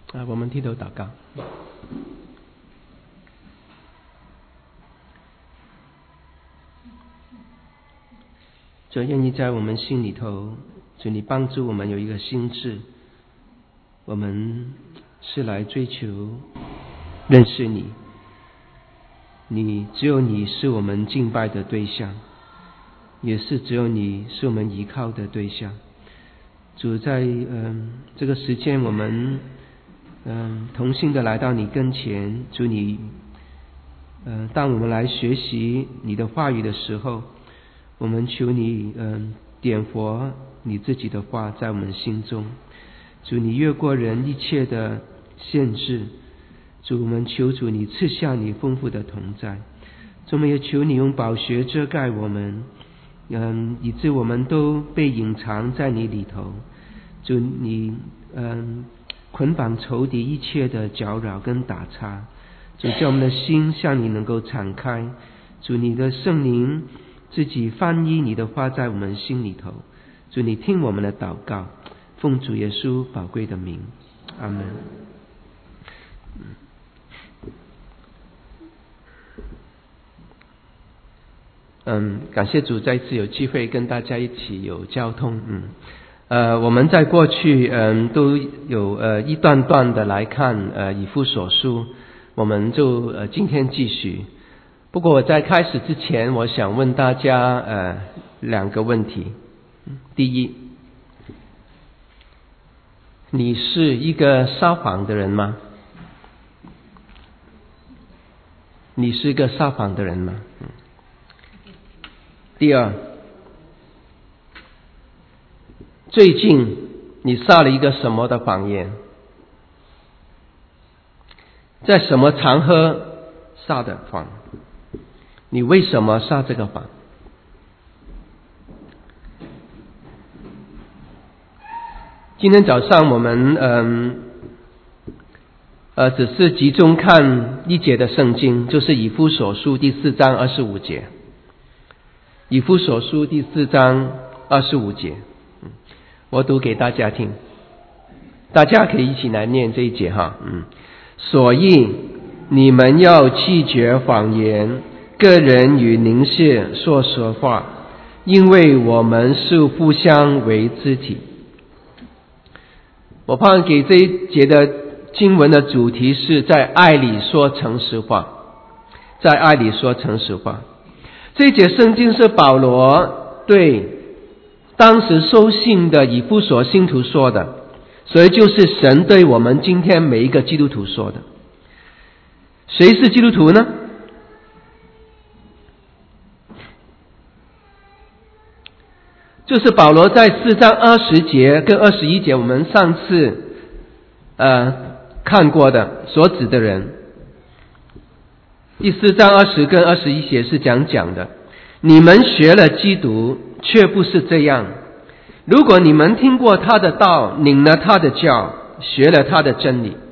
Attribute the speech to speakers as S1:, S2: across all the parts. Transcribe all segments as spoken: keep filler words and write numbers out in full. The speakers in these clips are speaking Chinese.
S1: 啊，我们低头祷告。主，愿意在我们心里头，主你帮助我们有一个心志，我们是来追求认识你，你只有你是我们敬拜的对象，也是只有你是我们依靠的对象。主，在嗯、呃、这个时间，我们嗯、呃、同心的来到你跟前，主你嗯、呃、当我们来学习你的话语的时候，我们求你嗯、呃点活你自己的话在我们心中。主，你越过人一切的限制，主，我们求主你赐下你丰富的同在。主，我们也求你用宝血遮盖我们，嗯，以致我们都被隐藏在你里头。主，你嗯捆绑仇敌一切的搅扰跟打叉。主，叫我们的心向你能够敞开。主，你的圣灵自己翻译你的话在我们心里头。主，你听我们的祷告，奉主耶稣宝贵的名，阿们。嗯，感谢主再次有机会跟大家一起有交通。嗯，呃，我们在过去嗯都有呃一段段的来看呃以弗所书，我们就呃今天继续。不过我在开始之前，我想问大家呃两个问题。第一，你是一个撒谎的人吗？你是一个撒谎的人吗？第二，最近你撒了一个什么的谎言？在什么场合撒的谎？你为什么撒这个谎？今天早上我们嗯呃只是集中看一节的圣经，就是以弗所书第四章二十五节。以弗所书第四章二十五节，我读给大家听，大家可以一起来念这一节哈。嗯，所以你们要弃绝谎言，个人与邻舍说实话，因为我们是互相为肢体。我盼给这一节的经文的主题是在爱里说诚实话，在爱里说诚实话。这一节圣经是保罗对当时收信的以弗所信徒说的，所以就是神对我们今天每一个基督徒说的。谁是基督徒呢？就是保罗在四章二十节跟二十一节，我们上次呃看过的所指的人。第四章二十跟二十一节是讲讲的，你们学了基督，却不是这样。如果你们听过他的道，领了他的教，学了他的真理。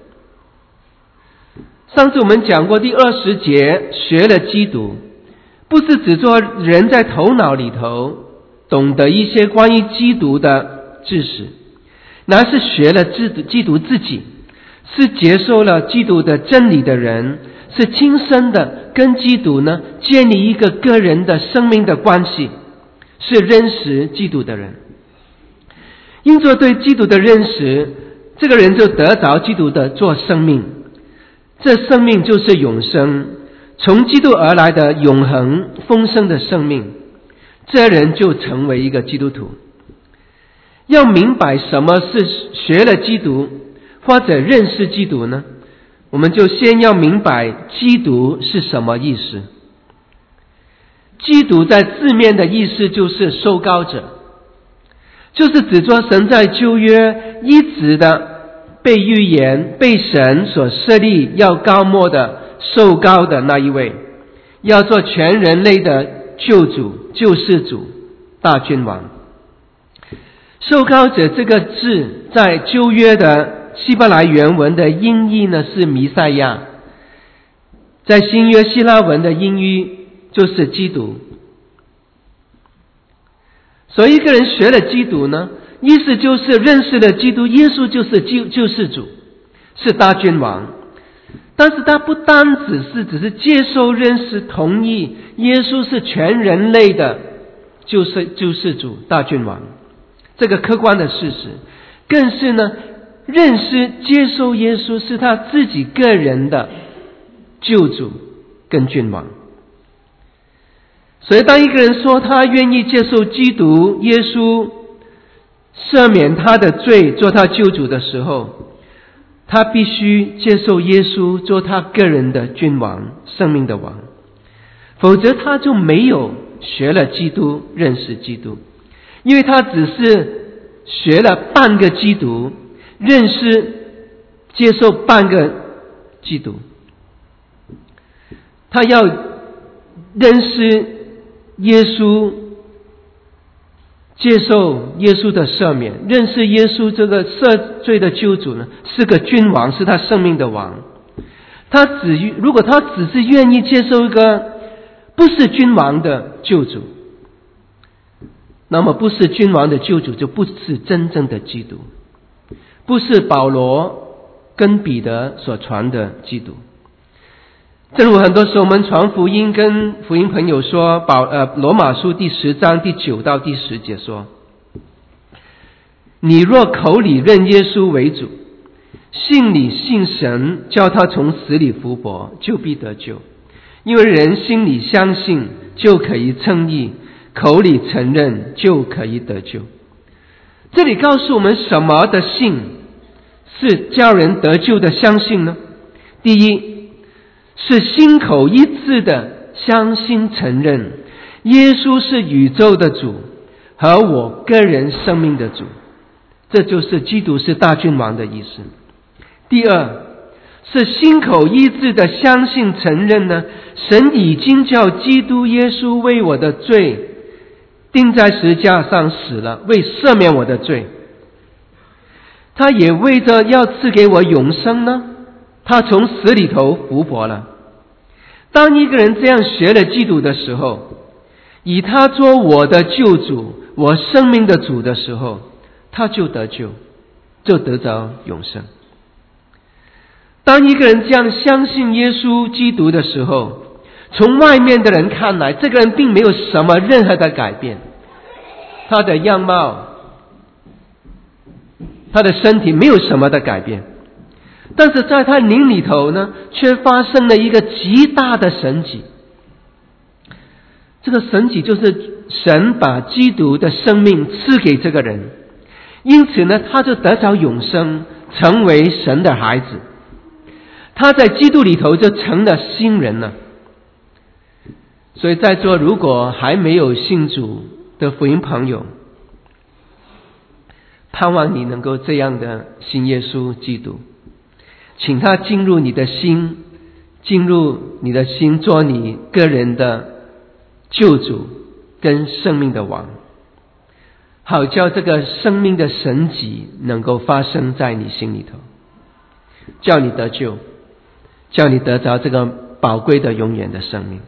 S1: 上次我们讲过第二十节，学了基督，不是指说人在头脑里头懂得一些关于基督的知识，那是学了基督自己，是接受了基督的真理的人，是亲身的跟基督呢建立一个个人的生命的关系，是认识基督的人。因着对基督的认识，这个人就得着基督的做生命，这生命就是永生，从基督而来的永恒丰盛的生命，这人就成为一个基督徒。要明白什么是学了基督或者认识基督呢？我们就先要明白基督是什么意思。基督在字面的意思就是受膏者，就是指着神在旧约一直的被预言被神所设立要膏抹的受膏的那一位，要做全人类的救主救世主大君王。受膏者这个字在旧约的希伯来原文的音译呢是弥赛亚，在新约希腊文的音译就是基督。所以一个人学了基督呢，意思就是认识了基督，耶稣就是救救世主， 是大君王，但是他不单只是只是接受、认识、同意耶稣是全人类的救世救世主、大君王，这个客观的事实，更是呢认识、接受耶稣是他自己个人的救主跟君王。所以当一个人说他愿意接受基督耶稣赦免他的罪做他救主的时候，他必须接受耶稣做他个人的君王、生命的王，否则他就没有学了基督、认识基督，因为他只是学了半个基督，认识、接受半个基督。他要认识耶稣，接受耶稣的赦免，认识耶稣这个赦罪的救主呢，是个君王，是他生命的王。他只如果他只是愿意接受一个不是君王的救主，那么不是君王的救主就不是真正的基督，不是保罗跟彼得所传的基督。正如很多时候我们传福音，跟福音朋友说，保呃罗马书第十章第九到第十节说，你若口里认耶稣为主，心里信神叫他从死里复活，就必得救。因为人心里相信就可以称义，口里承认就可以得救。这里告诉我们什么的信是叫人得救的相信呢？第一，是心口一致的相信承认耶稣是宇宙的主和我个人生命的主，这就是基督是大君王的意思。第二，是心口一致的相信承认呢，神已经叫基督耶稣为我的罪钉在十字架上死了，为赦免我的罪，他也为着要赐给我永生呢，他从死里头复活了。当一个人这样学了基督的时候，以他做我的救主、我生命的主的时候，他就得救，就得着永生。当一个人这样相信耶稣基督的时候，从外面的人看来，这个人并没有什么任何的改变，他的样貌、他的身体没有什么的改变，但是在他灵里头呢，却发生了一个极大的神迹。这个神迹就是神把基督的生命赐给这个人，因此呢，他就得着永生，成为神的孩子。他在基督里头就成了新人了。所以在座如果还没有信主的福音朋友，盼望你能够这样的信耶稣基督，请他进入你的心，进入你的心，做你个人的救主跟生命的王，好叫这个生命的神迹能够发生在你心里头，叫你得救，叫你得着这个宝贵的永远的生命。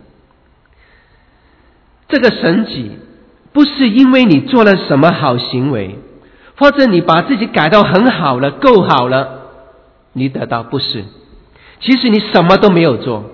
S1: 这个神迹不是因为你做了什么好行为，或者你把自己改到很好了、够好了，你得到，不是。其实你什么都没有做，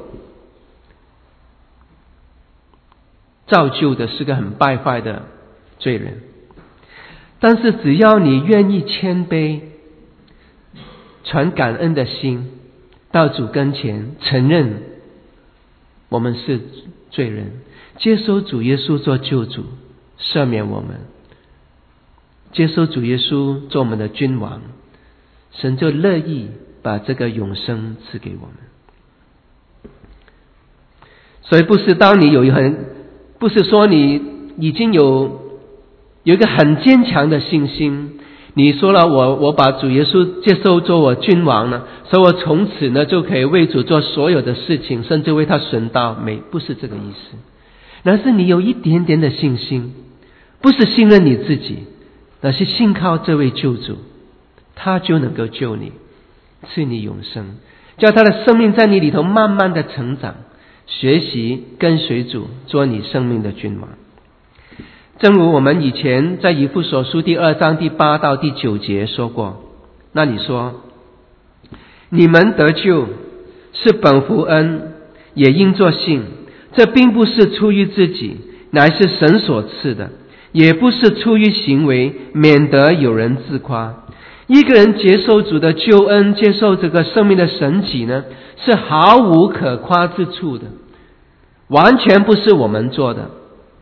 S1: 造就的是个很败坏的罪人。但是只要你愿意谦卑，传感恩的心到主跟前，承认我们是罪人，接受主耶稣做救主，赦免我们，接受主耶稣做我们的君王，神就乐意把这个永生赐给我们。所以不是当你有一很，不是说你已经有有一个很坚强的信心，你说了我我把主耶稣接受做我君王了，所以我从此呢就可以为主做所有的事情，甚至为他顺道，没不是这个意思。那是你有一点点的信心，不是信任你自己，而是信靠这位救主，他就能够救你，赐你永生，叫他的生命在你里头慢慢的成长，学习跟随主，做你生命的君王。正如我们以前在以弗所书第二章第八到第九节说过，那你说你们得救是本乎恩，也因作信。这并不是出于自己，乃是神所赐的，也不是出于行为，免得有人自夸。一个人接受主的救恩，接受这个生命的神迹呢，是毫无可夸之处的，完全不是我们做的。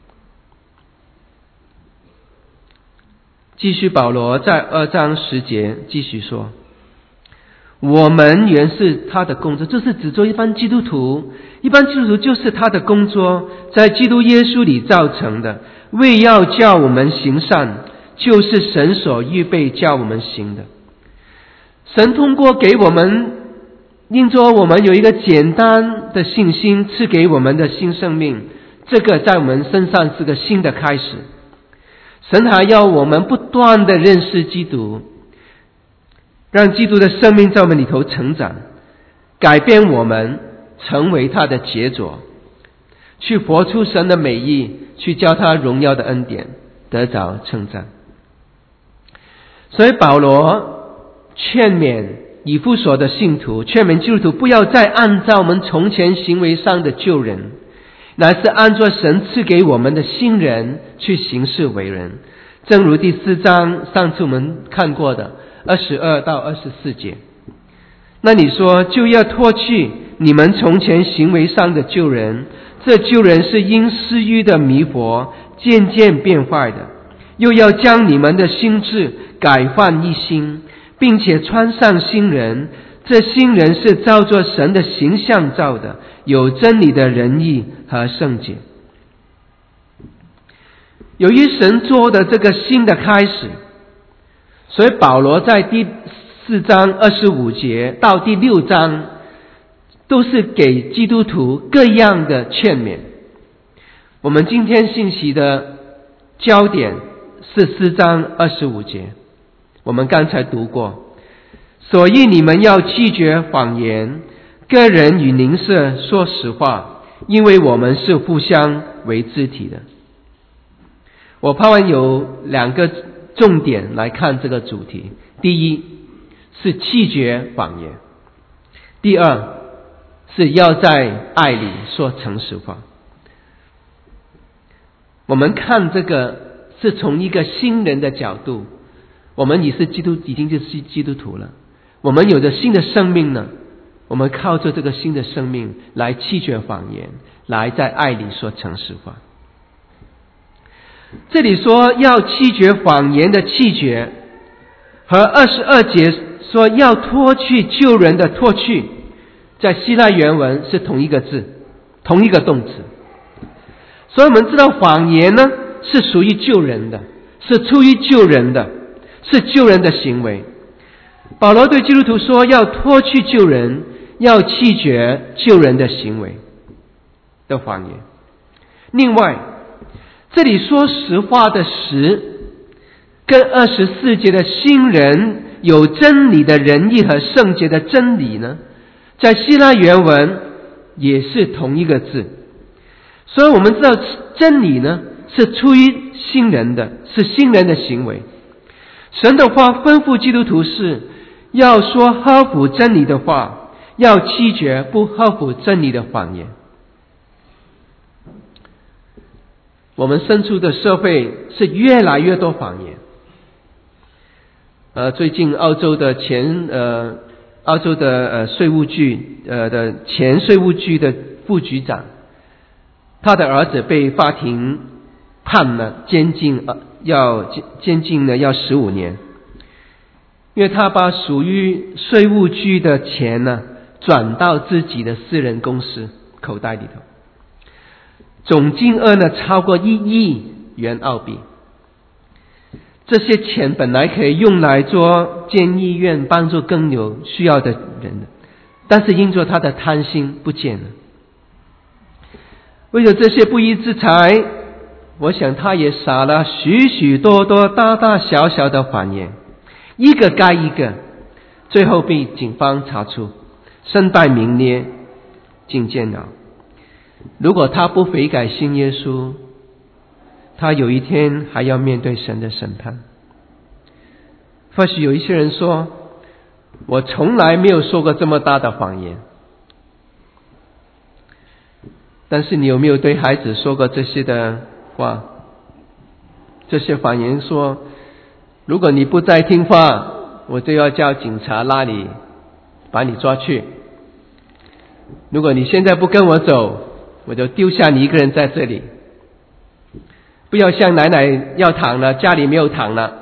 S1: 继续保罗在二章十节继续说，我们原是他的工作，这是指做一般基督徒，一般基督徒就是他的工作，在基督耶稣里造成的，为要叫我们行善，就是神所预备叫我们行的。神通过给我们，因着我们有一个简单的信心，赐给我们的新生命，这个在我们身上是个新的开始。神还要我们不断的认识基督，让基督的生命在我们里头成长，改变我们，成为他的杰作，去活出神的美意，去叫他荣耀的恩典得着称赞。所以保罗劝勉以弗所的信徒，劝勉基督徒不要再按照我们从前行为上的旧人，乃是按照神赐给我们的新人去行事为人。正如第四章上次我们看过的二十二到二十四节，那你说就要脱去你们从前行为上的旧人，这旧人是因私欲的迷惑渐渐变坏的，又要将你们的心志改换一新，并且穿上新人，这新人是照着神的形象造的，有真理的仁义和圣洁。由于神做的这个新的开始，所以保罗在第四章二十五节到第六章都是给基督徒各样的劝勉。我们今天信息的焦点是四章二十五节，我们刚才读过，所以你们要弃绝谎言，个人与邻舍说实话，因为我们是互相为肢体的。我盼望有两个重点来看这个主题，第一是弃绝谎言，第二是要在爱里说诚实话。我们看这个是从一个新人的角度，我们也是基督，已经就是基督徒了，我们有着新的生命呢，我们靠着这个新的生命来弃绝谎言，来在爱里说诚实话。这里说要弃绝谎言的弃绝，和二十二节说要脱去旧人的脱去，在希腊原文是同一个字，同一个动词。所以我们知道谎言呢是属于旧人的，是出于旧人的，是旧人的行为。保罗对基督徒说要脱去旧人，要弃绝旧人的行为的谎言。另外这里说实话的实，跟二十四节的新人有真理的仁义和圣洁的真理呢，在希腊原文也是同一个字。所以我们知道真理呢是出于新人的，是新人的行为。神的话吩咐基督徒是要说合乎真理的话，要弃绝不合乎真理的谎言。我们身处的社会是越来越多谎言。呃，最近澳洲的前呃，澳洲的呃税务局呃的前税务局的副局长，他的儿子被法庭判了监禁，呃，要监禁呢要十五年，因为他把属于税务局的钱呢转到自己的私人公司口袋里头。总金额呢超过一亿元澳币，这些钱本来可以用来做监医院，帮助更有需要的人的，但是因着他的贪心不见了。为了这些不义之财，我想他也撒了许许多多大大小小的谎言，一个盖一个，最后被警方查出，身败名裂，进监牢。如果他不悔改信耶稣，他有一天还要面对神的审判。或许有一些人说， 我从来没有说过这么大的谎言。但是你有没有对孩子说过这些的话？这些谎言说，如果你不再听话，我就要叫警察拉你，把你抓去。如果你现在不跟我走，我就丢下你一个人在这里。不要向奶奶要糖了，家里没有糖了。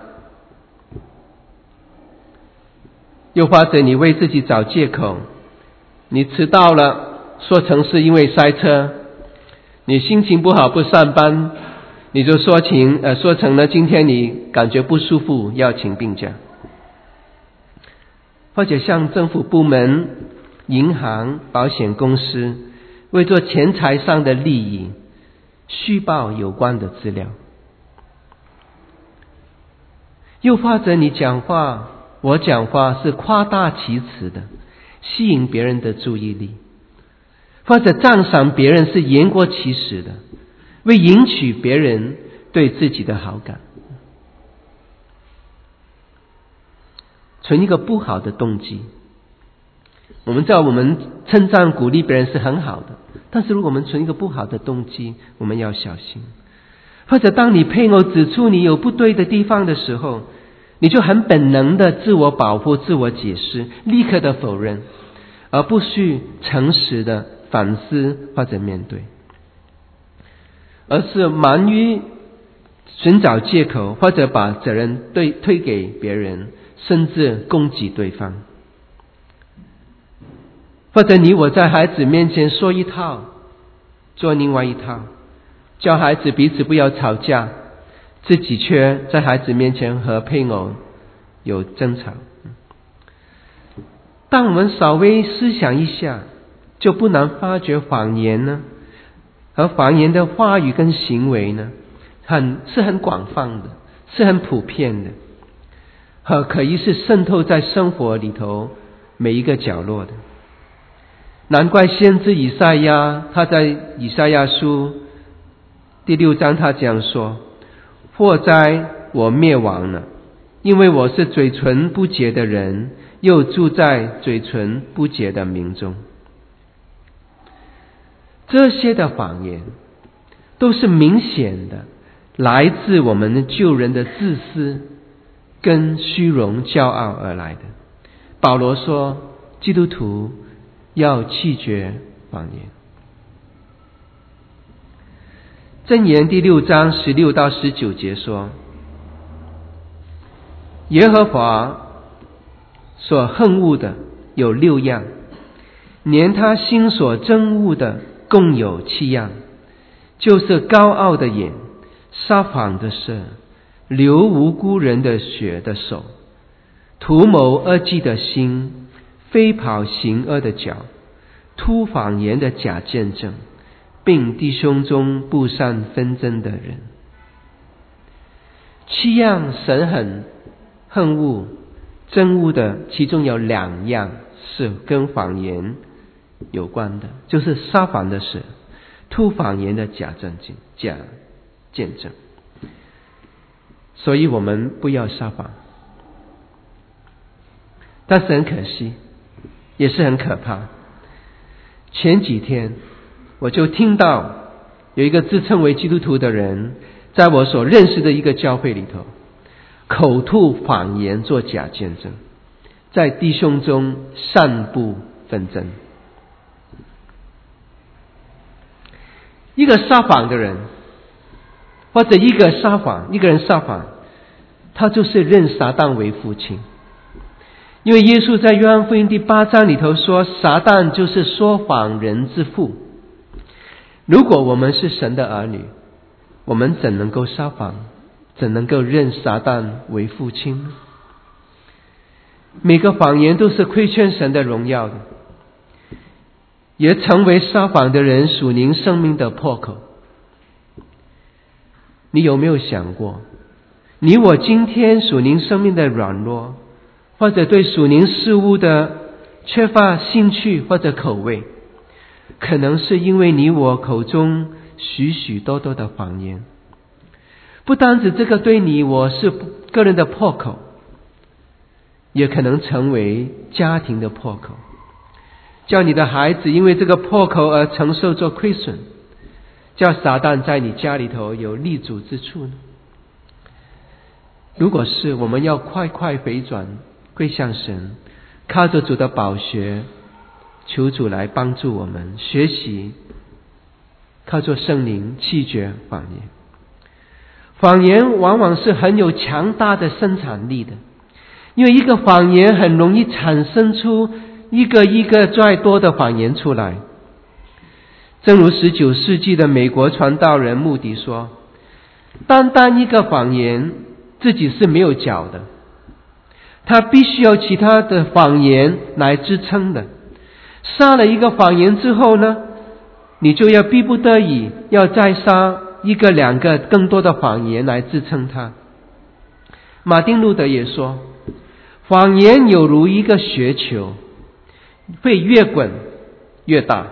S1: 又或者你为自己找借口，你迟到了，说成是因为塞车；你心情不好不上班，你就说情呃说成了今天你感觉不舒服要请病假。或者向政府部门、银行、保险公司为做钱财上的利益虚报有关的资料。又或者你讲话我讲话是夸大其词的，吸引别人的注意力，或者赞赏别人是言过其实的，为赢取别人对自己的好感，存一个不好的动机。我们知道我们称赞鼓励别人是很好的，但是如果我们存一个不好的动机，我们要小心。或者当你配偶指出你有不对的地方的时候，你就很本能的自我保护、自我解释，立刻的否认，而不去诚实的反思或者面对，而是忙于寻找借口，或者把责任对推给别人，甚至攻击对方。或者你我在孩子面前说一套做另外一套，教孩子彼此不要吵架，自己却在孩子面前和配偶有争吵。当我们稍微思想一下，就不难发觉谎言呢，和谎言的话语跟行为呢，很是很广泛的，是很普遍的，和可以是渗透在生活里头每一个角落的。难怪先知以赛亚他在以赛亚书第六章他这样说：祸哉，我灭亡了，因为我是嘴唇不洁的人，又住在嘴唇不洁的民中。这些的谎言都是明显的来自我们旧人的自私跟虚荣骄傲而来的。保罗说，基督徒要弃绝谎言。箴言第六章十六到十九节说，耶和华所恨恶的有六样，连他心所憎恶的共有七样，就是高傲的眼、撒谎的舌、流无辜人的血的手、图谋恶计的心、飞跑行恶的脚、突谎言的假见证，并弟兄中不善纷争的人。七样神很恨恶憎恶的，其中有两样是跟谎言有关的，就是撒谎的舌、突谎言的假证件假见证。所以我们不要撒谎。但是很可惜，也是很可怕。前几天我就听到有一个自称为基督徒的人，在我所认识的一个教会里头，口吐谎言做假见证，在弟兄中散布纷争。一个撒谎的人，或者一个撒谎一个人撒谎，他就是认撒旦为父亲。因为耶稣在约翰福音第八章里头说，撒旦就是说谎人之父。如果我们是神的儿女，我们怎能够撒谎，怎能够认撒旦为父亲呢？每个谎言都是亏欠神的荣耀的，也成为撒谎的人属灵生命的破口。你有没有想过，你我今天属灵生命的软弱，或者对属灵事物的缺乏兴趣或者口味，可能是因为你我口中许许多多的谎言。不单止这个对你我是个人的破口， 也可能成为家庭的破口，叫你的孩子因为这个破口而承受着亏损，叫撒旦在你家里头有立足之处呢？如果是，我们要快快回转归向神，靠着主的宝血，求主来帮助我们学习靠着圣灵弃绝谎言。谎言往往是很有强大的生产力的，因为一个谎言很容易产生出一个一个再多的谎言出来。正如十九世纪的美国传道人穆迪说，单单一个谎言自己是没有脚的，他必须要其他的谎言来支撑的。杀了一个谎言之后呢，你就要逼不得已要再杀一个两个更多的谎言来支撑它。马丁路德也说，谎言有如一个雪球，会越滚越大。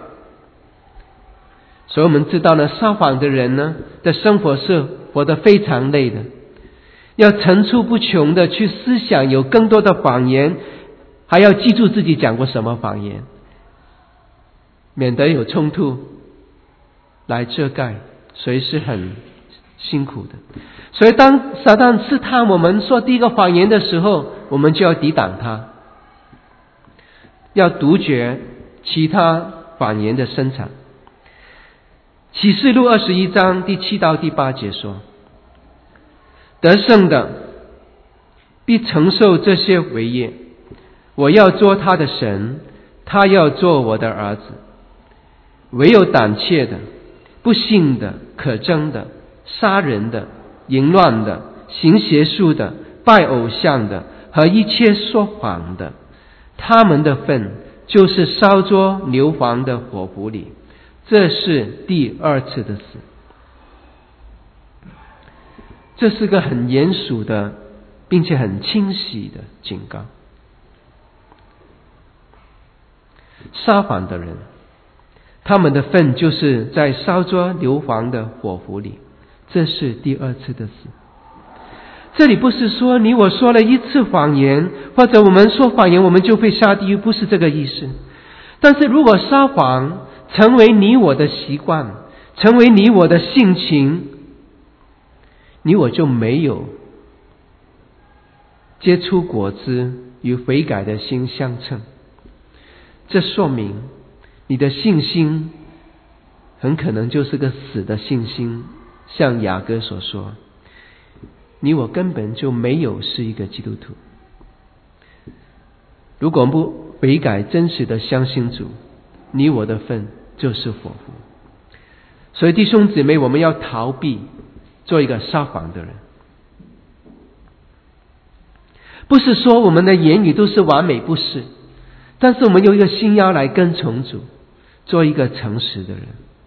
S1: 所以我们知道呢，撒谎的人呢的生活是活得非常累的，要层出不穷的去思想有更多的谎言，还要记住自己讲过什么谎言，免得有冲突来遮盖，所以是很辛苦的。所以当撒旦试探我们说第一个谎言的时候，我们就要抵挡他，要杜绝其他谎言的生产。启示录二十一章第七到第八节说，得胜的必承受这些为业，我要做他的神，他要做我的儿子。唯有胆怯的、不信的、可憎的、杀人的、淫乱的、行邪术的、拜偶像的和一切说谎的，他们的份就是烧作硫磺的火湖里，这是第二次的死。这是个很严肃的并且很清晰的警告。撒谎的人，他们的份就是在烧作硫磺的火湖里，这是第二次的死。这里不是说你我说了一次谎言，或者我们说谎言我们就会下地狱，不是这个意思。但是如果撒谎成为你我的习惯，成为你我的性情，你我就没有结出果子与悔改的心相称。这说明你的信心很可能就是个死的信心，像雅各所说，你我根本就没有是一个基督徒。如果不悔改真实的相信主，你我的份就是火湖。所以弟兄姊妹，我们要逃避做一个撒谎的人。不是说我们的言语都是完美，不是，但是我们有一个心要来跟从主，做一个诚实的人。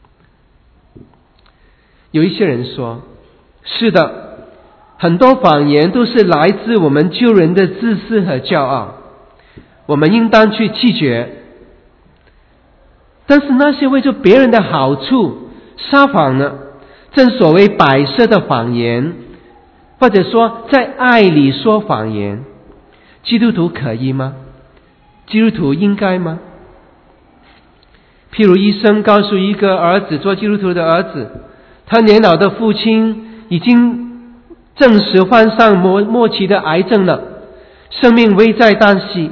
S1: 有一些人说，是的，很多谎言都是来自我们救人的自私和骄傲，我们应当去弃绝。但是那些为着别人的好处撒谎呢，正所谓摆设的谎言，或者说在爱里说谎言，基督徒可以吗？基督徒应该吗？譬如医生告诉一个儿子，做基督徒的儿子，他年老的父亲已经证实患上末末期的癌症了，生命危在旦夕。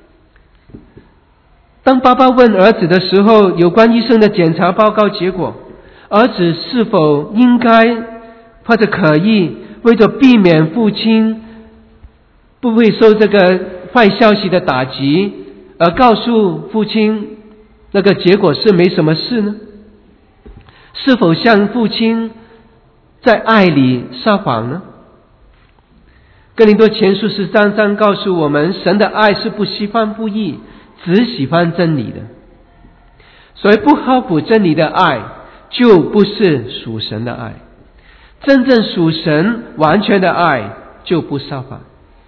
S1: 当爸爸问儿子的时候，有关医生的检查报告结果，儿子是否应该或者可以为了避免父亲不会受这个坏消息的打击，而告诉父亲那个结果是没什么事呢？是否向父亲在爱里撒谎呢？哥林多前书十三章告诉我们，神的爱是不喜欢不义，只喜欢真理的。所以不合乎真理的爱就不是属神的爱，真正属神完全的爱就不撒谎。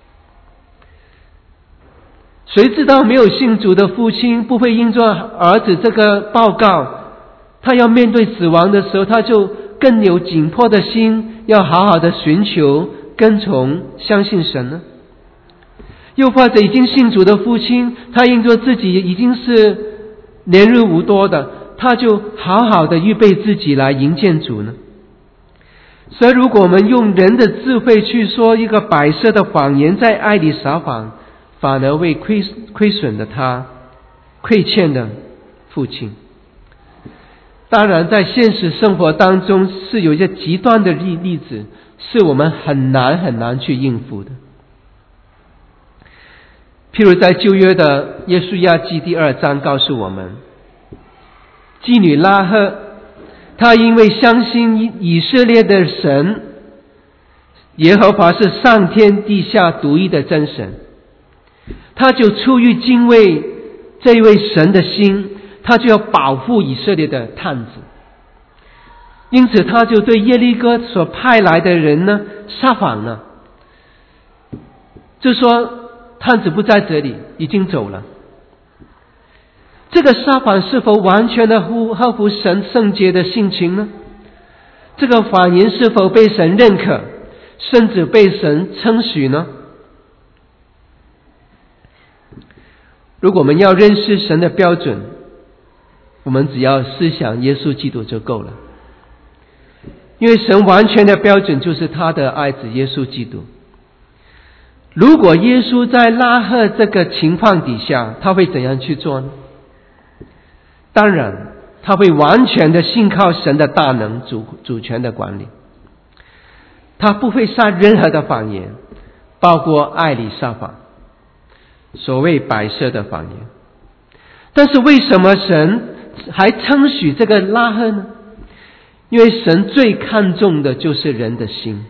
S1: 谁知道没有信主的父亲不会因着儿子这个报告，他要面对死亡的时候，他就更有紧迫的心，要好好的寻求跟从相信神呢？ 又或者已经信主的父亲，他因着自己已经是年日无多的，他就好好的预备自己来迎见主呢？所以如果我们用人的智慧去说一个摆设的谎言，在爱里撒谎，反而会亏亏损了他亏欠的父亲。当然在现实生活当中是有一些极端的例例子，是我们很难很难去应付的。譬如在旧约的约书亚记第二章告诉我们，妓女拉赫，她因为相信以色列的神耶和华是上天地下独一的真神，她就出于敬畏这位神的心，她就要保护以色列的探子。因此她就对耶利哥所派来的人呢撒谎了，就说探子不在这里，已经走了。这个撒谎是否完全的合乎神圣洁的性情呢？这个谎言是否被神认可，甚至被神称许呢？如果我们要认识神的标准，我们只要思想耶稣基督就够了。因为神完全的标准就是他的爱子耶稣基督。如果耶稣在拉赫这个情况底下，他会怎样去做呢？当然他会完全的信靠神的大能主主权的管理，他不会撒任何的谎言，包括爱里撒谎，所谓摆设的谎言。但是为什么神还称许这个拉赫呢？因为神最看重的就是人的心。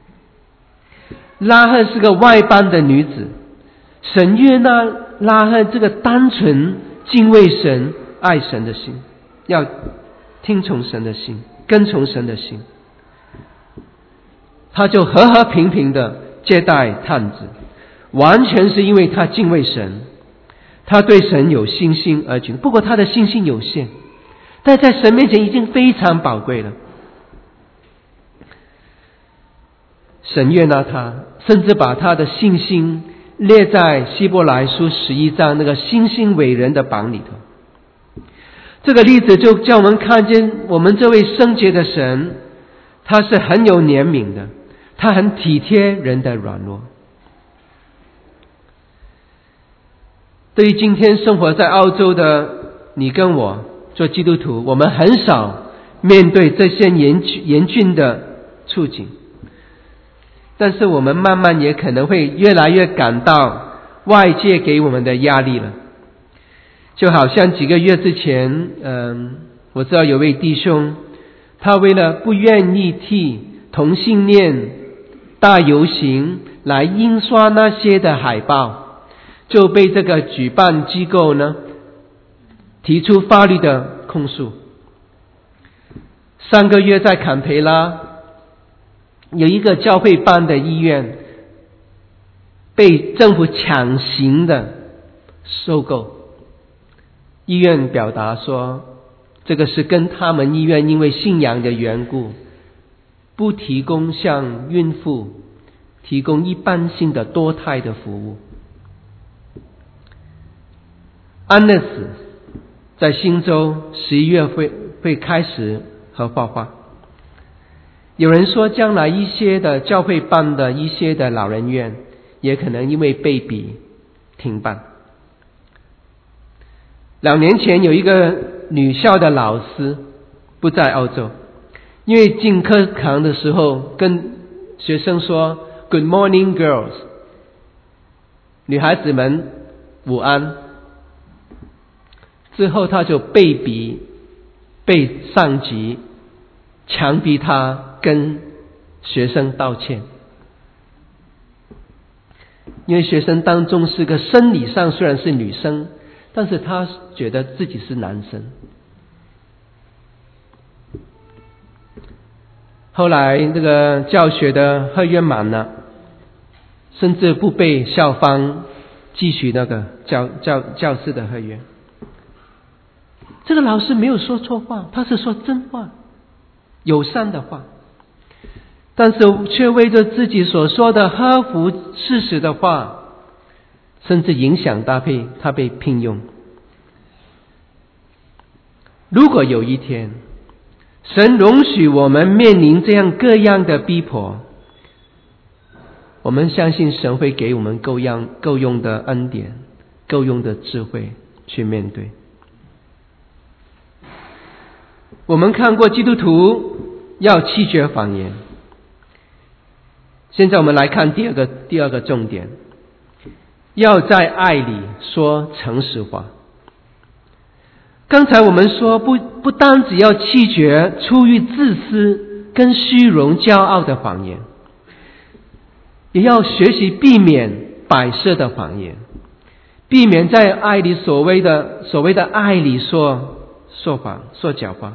S1: 拉赫是个外邦的女子，神悦纳拉赫这个单纯敬畏神爱神的心，要听从神的心，跟从神的心，他就和和平平的接待探子，完全是因为他敬畏神，他对神有信心而举。不过他的信心有限，但在神面前已经非常宝贵了。神悦纳他，甚至把他的信心列在希伯来书十一章那个信心伟人的榜里头。这个例子就叫我们看见，我们这位圣洁的神，他是很有怜悯的，他很体贴人的软弱。对于今天生活在澳洲的你跟我做基督徒，我们很少面对这些严严峻的处境，但是我们慢慢也可能会越来越感到外界给我们的压力了。就好像几个月之前，嗯，我知道有位弟兄，他为了不愿意替同性恋大游行来印刷那些的海报，就被这个举办机构呢提出法律的控诉。上个月在坎培拉有一个教会办的医院被政府强行的收购，医院表达说这个是跟他们医院因为信仰的缘故，不提供向孕妇提供一般性的多胎的服务。安乐死在新州十一月会会开始合法化。有人说将来一些的教会办的一些的老人院也可能因为被逼停办。两年前有一个女校的老师不在澳洲，因为进课堂的时候跟学生说 Good morning girls， 女孩子们午安，之后他就被逼被上级强逼他跟学生道歉，因为学生当中是个生理上虽然是女生，但是他觉得自己是男生。后来这个教学的合约满了，甚至不被校方继续那个教教教师的合约。这个老师没有说错话，他是说真话，友善的话，但是却为着自己所说的合乎事实的话， 甚至影响他被他被聘用。如果有一天神容许我们面临这样各样的逼迫，我们相信神会给我们够样够用的恩典，够用的智慧去面对。我们看过基督徒要弃绝谎言，现在我们来看第二个第二个重点，要在爱里说诚实话。刚才我们说不不单只要弃绝出于自私跟虚荣骄傲的谎言，也要学习避免摆设的谎言，避免在爱里所谓的所谓的爱里说说谎说假话。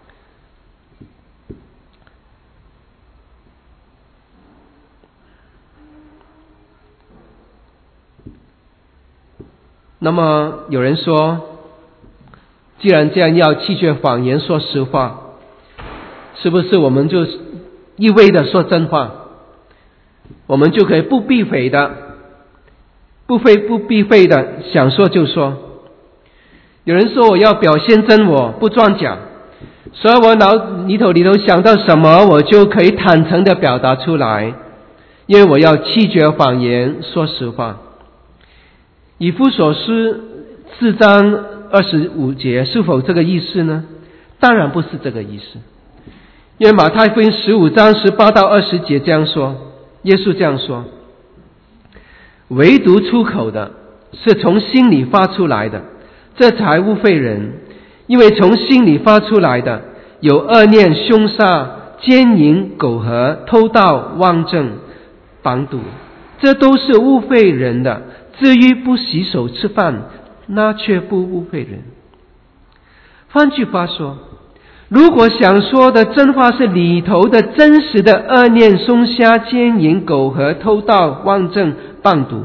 S1: 那么有人说，既然这样要弃绝谎言说实话，是不是我们就一味的说真话，我们就可以不避讳的不非不避讳的想说就说？有人说我要表现真我不装假，所以我脑里头里头想到什么我就可以坦诚的表达出来，因为我要弃绝谎言说实话。以弗所书四章二十五节是否这个意思呢？当然不是这个意思，因为马太福音十五章十八到二十节这样说，耶稣这样说，唯独出口的是从心里发出来的，这才污秽人，因为从心里发出来的有恶念、凶杀、奸淫、苟合、偷盗、妄证、绑赌，这都是污秽人的。至于不洗手吃饭，那却不污秽人。换句话说，如果想说的真话是里头的真实的恶念、凶杀、奸淫、苟合、偷盗、妄证、谤赌，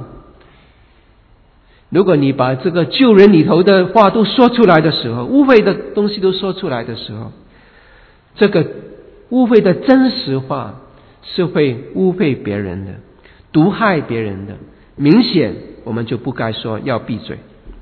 S1: 如果你把这个救人里头的话都说出来的时候，污秽的东西都说出来的时候，这个污秽的真实话是会污秽别人的，毒害别人的，明显我们就不该说，要闭嘴。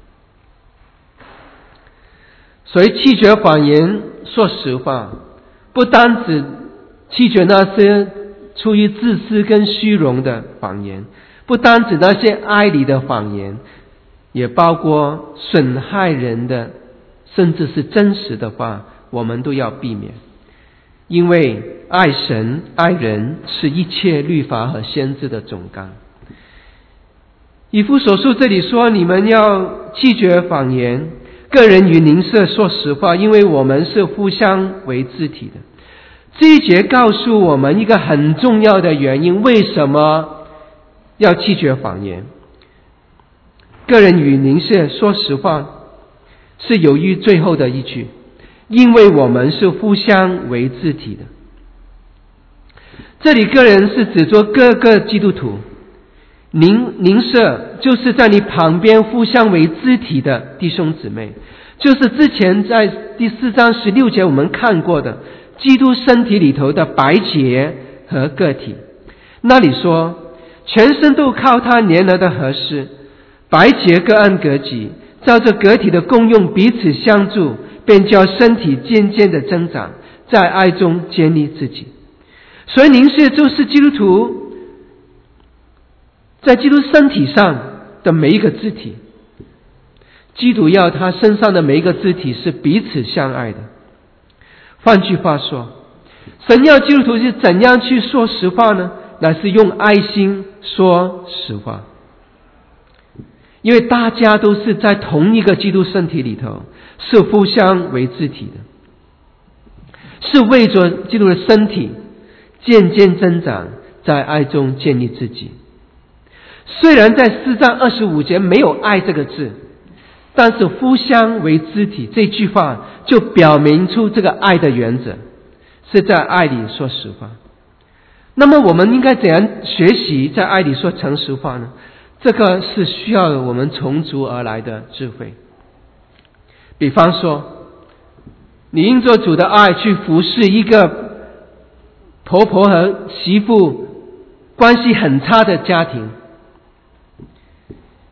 S1: 所以弃绝谎言说实话，不单指弃绝那些出于自私跟虚荣的谎言，不单指那些爱里的谎言，也包括损害人的甚至是真实的话，我们都要避免。因为爱神爱人是一切律法和先知的总纲。以弗所书这里说，你们要弃绝谎言，个人与邻舍说实话，因为我们是互相为肢体的。这一节告诉我们一个很重要的原因，为什么要弃绝谎言。个人与邻舍说实话是由于最后的一句，因为我们是互相为肢体的。这里个人是指着各个基督徒，邻邻舍就是在你旁边互相为肢体的弟兄姊妹，就是之前在第四章十六节我们看过的基督身体里头的百节和个体。那里说全身都靠他联合的合适，百节各按各己，照着个体的功用彼此相助，便叫身体渐渐的增长，在爱中建立自己。所以邻舍就是基督徒在基督身体上的每一个肢体，基督要他身上的每一个肢体是彼此相爱的。换句话说，神要基督徒是怎样去说实话呢？乃是用爱心说实话。因为大家都是在同一个基督身体里头，是互相为肢体的，是为着基督的身体渐渐增长，在爱中建立自己。虽然在四章二十五节没有爱这个字，但是互相为肢体这句话就表明出这个爱的原则，是在爱里说实话。那么我们应该怎样学习在爱里说诚实话呢？这个是需要我们从主而来的智慧。比方说，你因着主的爱去服侍一个婆婆和媳妇关系很差的家庭，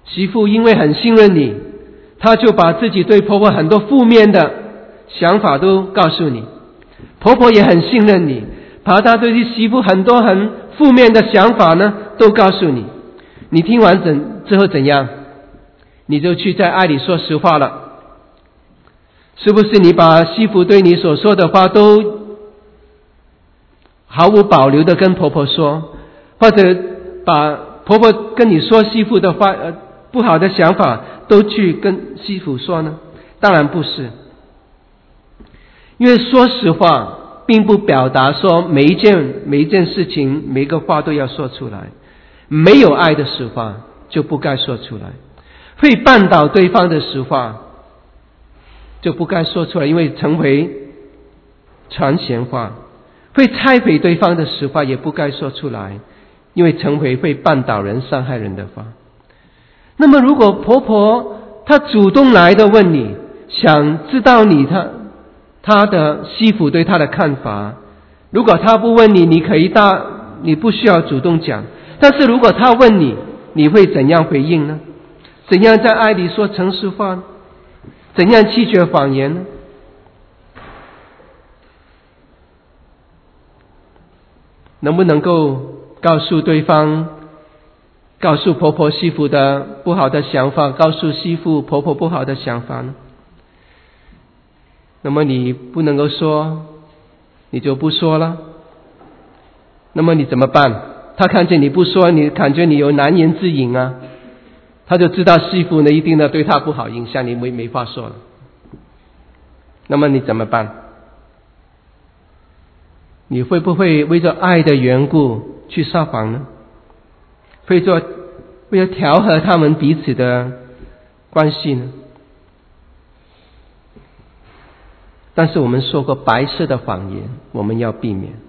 S1: 媳妇因为很信任你，她就把自己对婆婆很多负面的想法都告诉你。婆婆也很信任你，把她对媳妇很多很负面的想法呢都告诉你。你听完整之后怎样？你就去在爱里说实话了。是不是你把媳妇对你所说的话都毫无保留的跟婆婆说，或者把婆婆跟你说媳妇的话、呃、不好的想法都去跟媳妇说呢？当然不是。因为说实话并不表达说每一件每一件事情每一个话都要说出来，没有爱的实话就不该说出来，会绊倒对方的实话就不该说出来，因为成为传闲话。会拆毁对方的实话也不该说出来，因为成为会绊倒人伤害人的话。那么如果婆婆她主动来的问你，想知道你她她的媳妇对她的看法，如果她不问你，你可以大你不需要主动讲。但是如果她问你，你会怎样回应呢？怎样在爱里说诚实话呢？怎样弃绝谎言呢？能不能够告诉对方，告诉婆婆媳妇的不好的想法，告诉媳妇婆婆不好的想法呢？那么你不能够说，你就不说了。那么你怎么办？他看见你不说，你感觉你有难言之隐啊，他就知道媳妇呢一定呢对他不好影响，你没没话说了。那么你怎么办？你会不会为着爱的缘故去撒谎呢？会做为了调和他们彼此的关系呢？但是我们说过，白色的谎言我们要避免。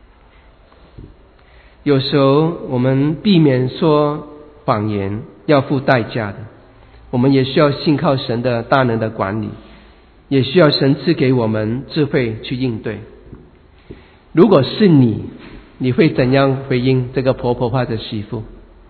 S1: 有时候我们避免说谎言要付代价的，我们也需要信靠神的大能的管理，也需要神赐给我们智慧去应对。如果是你，你会怎样回应这个婆婆或者媳妇？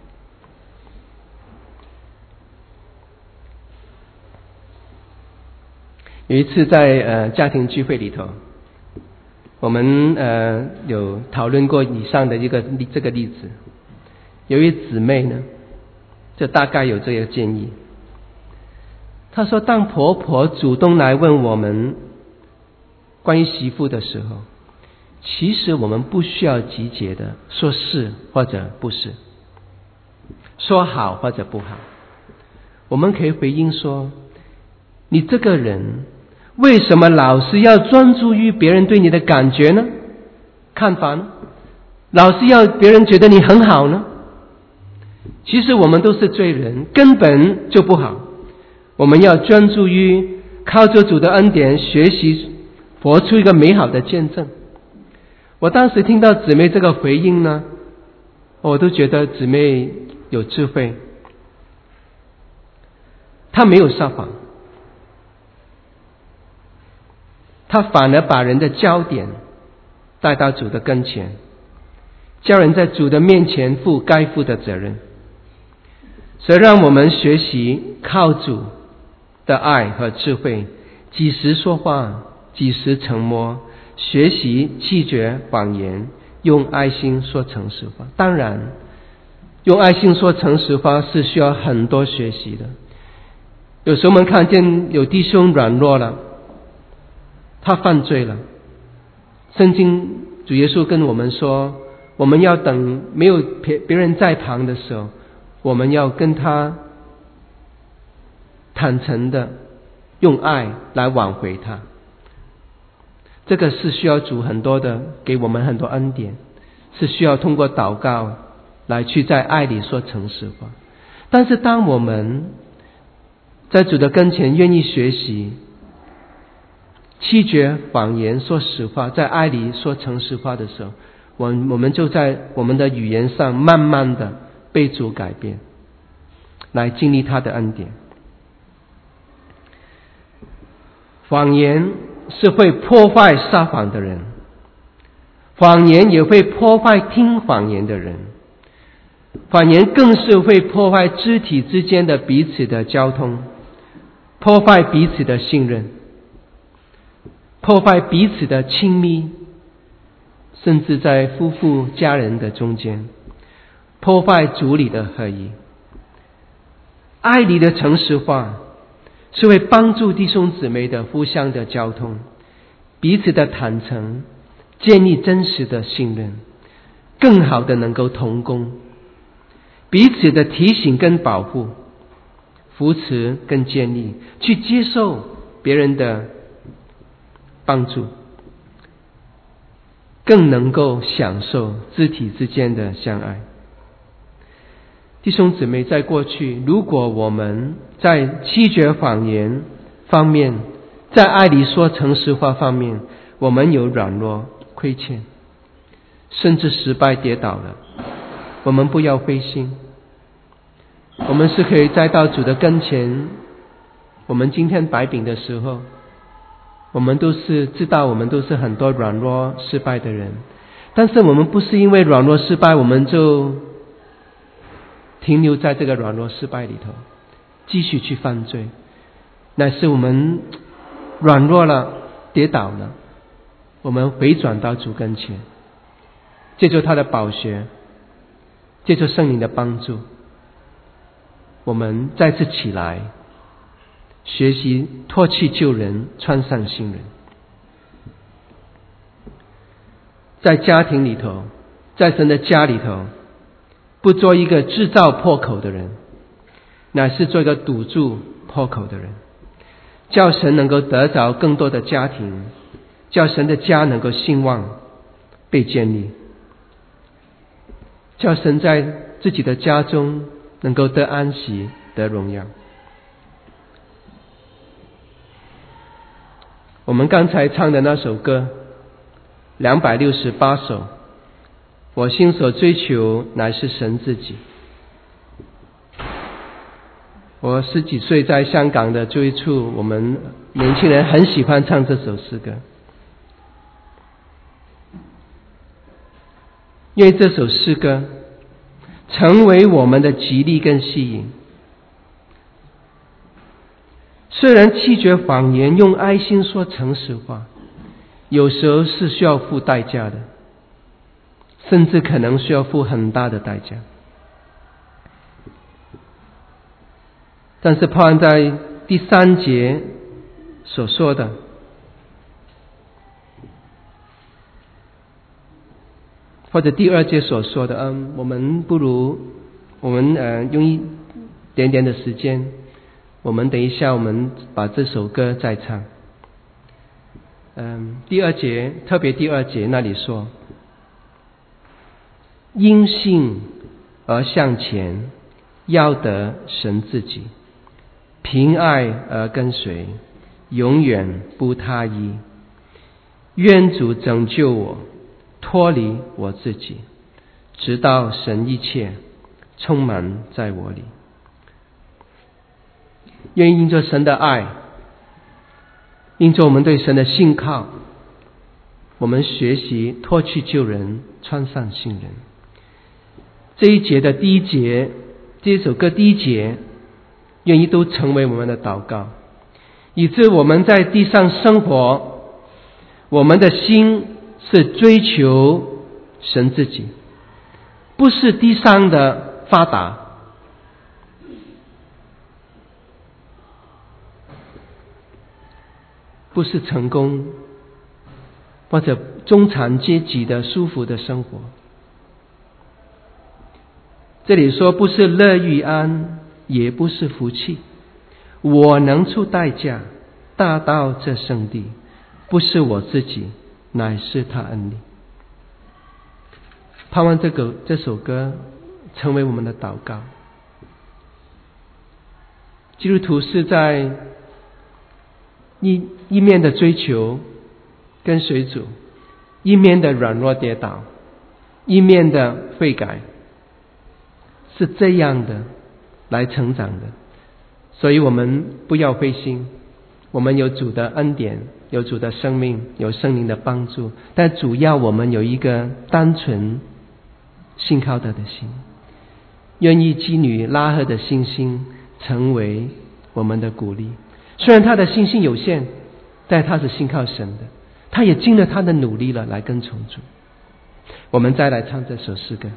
S1: 有一次在呃家庭聚会里头，我们呃有讨论过以上的一个这个例子。有一姊妹呢，就大概有这个建议。她说，当婆婆主动来问我们关于媳妇的时候，其实我们不需要急切的说是或者不是，说好或者不好。我们可以回应说，你这个人为什么老是要专注于别人对你的感觉呢？看法呢？老是要别人觉得你很好呢？其实我们都是罪人，根本就不好。我们要专注于靠着主的恩典学习活出一个美好的见证。我当时听到姊妹这个回应呢，我都觉得姊妹有智慧。她没有撒谎，她反而把人的焦点带到主的跟前，叫人在主的面前负该负的责任。所以让我们学习靠主的爱和智慧，几时说话，几时沉默，学习弃绝谎言，用爱心说诚实话。当然用爱心说诚实话是需要很多学习的。有时候我们看见有弟兄软弱了，他犯罪了，圣经主耶稣跟我们说，我们要等没有别人在旁的时候，我们要跟他坦诚的用爱来挽回他。这个是需要主很多的给我们很多恩典，是需要通过祷告来去在爱里说诚实话。但是当我们在主的跟前愿意学习弃绝谎言说实话，在爱里说诚实话的时候，我我们就在我们的语言上慢慢的被主改变，来经历他的恩典。谎言是会破坏撒谎的人，谎言也会破坏听谎言的人。 谎言更是会破坏肢体之间的彼此的交通，破坏彼此的信任，破坏彼此的亲密，甚至在夫妇家人的中间，破坏主里的合一。爱里的诚实话是会帮助弟兄姊妹的互相的交通，彼此的坦诚，建立真实的信任，更好的能够同工，彼此的提醒跟保护，扶持跟建立，去接受别人的帮助，更能够享受肢体之间的相爱。弟兄姊妹，在过去，如果我们在弃绝谎言方面，在爱里说诚实话方面，我们有软弱亏欠，甚至失败跌倒了，我们不要灰心，我们是可以再到主的跟前。我们今天摆饼的时候，我们都是知道我们都是很多软弱失败的人，但是我们不是因为软弱失败我们就停留在这个软弱失败里头继续去犯罪，乃是我们软弱了跌倒了，我们回转到主跟前，借助他的宝血，借助圣灵的帮助，我们再次起来，学习脱去旧人，穿上新人。在家庭里头，在神的家里头，不做一个制造破口的人，乃是做一个堵住破口的人，叫神能够得着更多的家庭，叫神的家能够兴旺被建立，叫神在自己的家中能够得安息得荣耀。我们刚才唱的那首歌两百六十八首，我心所追求乃是神自己。我十几岁在香港的住一处，我们年轻人很喜欢唱这首诗歌，因为这首诗歌成为我们的激励跟吸引。虽然弃绝谎言，用爱心说诚实话，有时候是需要付代价的，甚至可能需要付很大的代价。但是保罗在第三节所说的，或者第二节所说的，嗯，我们不如我们呃用一点点的时间，我们等一下我们把这首歌再唱。嗯，第二节，特别第二节那里说，因信而向前，要得神自己，凭爱而跟随，永远不他依。愿主拯救我，脱离我自己，直到神一切充满在我里。愿意因着神的爱，因着我们对神的信靠，我们学习脱去旧人，穿上新人。这一节的第一节，这首歌第一节，愿意都成为我们的祷告，以致我们在地上生活，我们的心是追求神自己，不是地上的发达，不是成功，或者中产阶级的舒服的生活。这里说不是乐欲安，也不是福气，我能出代价大到这圣地，不是我自己，乃是他恩力。盼望这个这首歌成为我们的祷告。基督徒是在一一面的追求跟随主，一面的软弱跌倒，一面的悔改，是这样的来成长的。所以我们不要灰心，我们有主的恩典，有主的生命，有圣灵的帮助，但主要我们有一个单纯信靠他的心， 愿意基女拉合的信心成为我们的鼓励。虽然他的信心有限，但他是信靠神的，他也尽了他的努力了来跟从主。我们再来唱这首诗歌，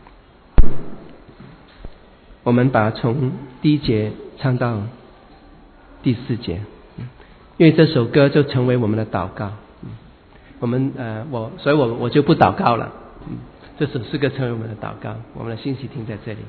S1: 我们把从第一节唱到第四节，因为这首歌就成为我们的祷告。我们呃，我所以我我就不祷告了。这首诗歌成为我们的祷告，我们的信息停在这里。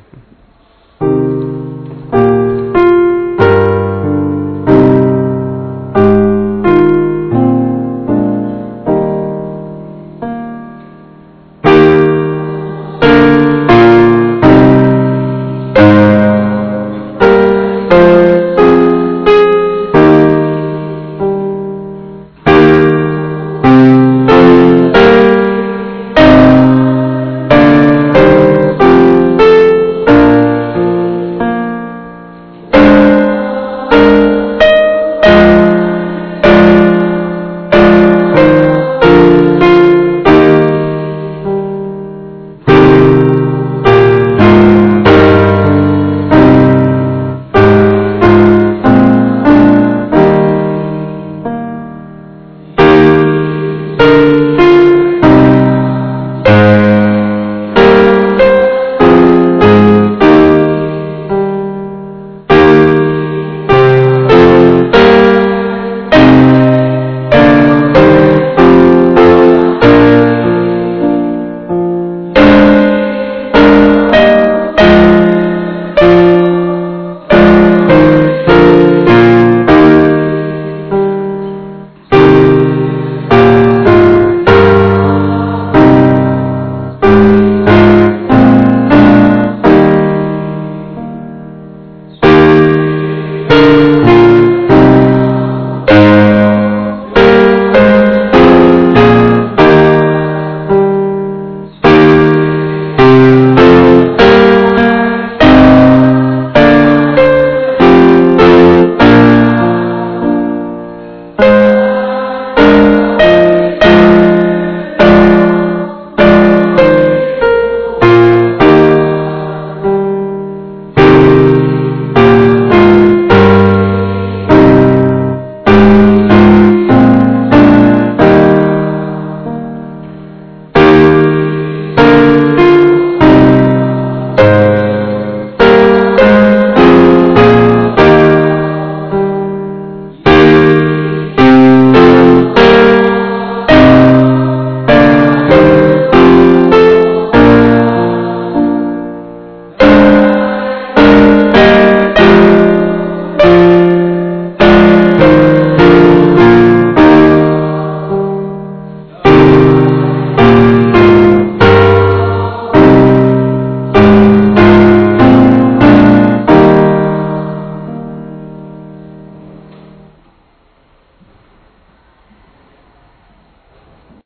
S2: Thank you.